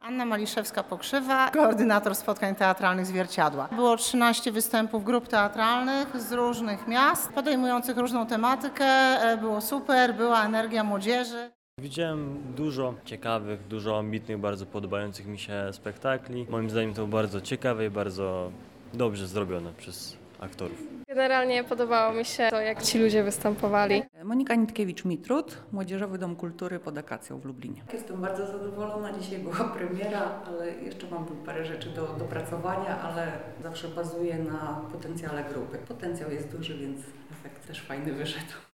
Anna Maliszewska-Pokrzywa, koordynator spotkań teatralnych Zwierciadła. Było 13 występów grup teatralnych z różnych miast, podejmujących różną tematykę. Było super, była energia młodzieży. Widziałem dużo ciekawych, dużo ambitnych, bardzo podobających mi się spektakli. Moim zdaniem to było bardzo ciekawe i bardzo dobrze zrobione przez aktorów. Generalnie podobało mi się to, jak ci ludzie występowali. Monika Nitkiewicz-Mitrud, Młodzieżowy Dom Kultury pod Akacją w Lublinie. Jestem bardzo zadowolona, dzisiaj była premiera, ale jeszcze mam parę rzeczy do dopracowania, ale zawsze bazuję na potencjale grupy. Potencjał jest duży, więc efekt też fajny wyszedł.